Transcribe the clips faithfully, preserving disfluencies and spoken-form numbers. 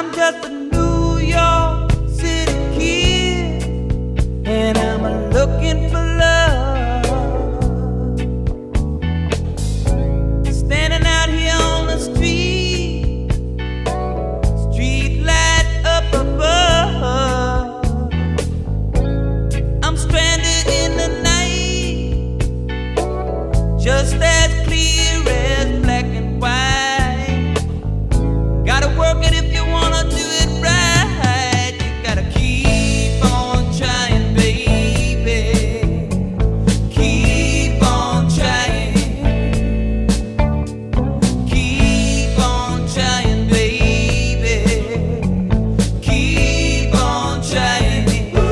I'm just a New York City kid, and I'm looking for love. Standing out here on the street, street light up above. I'm stranded in the night, just as clear as black and white. Gotta work it if you wanna do it right. You gotta keep on trying, baby. Keep on trying. Keep on trying, baby. Keep on trying.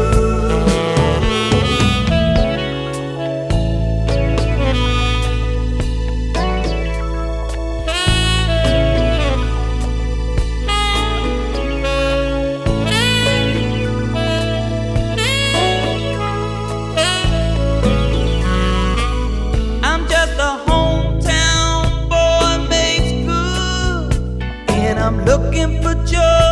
I'm just a hometown boy, makes good, and I'm looking for joy.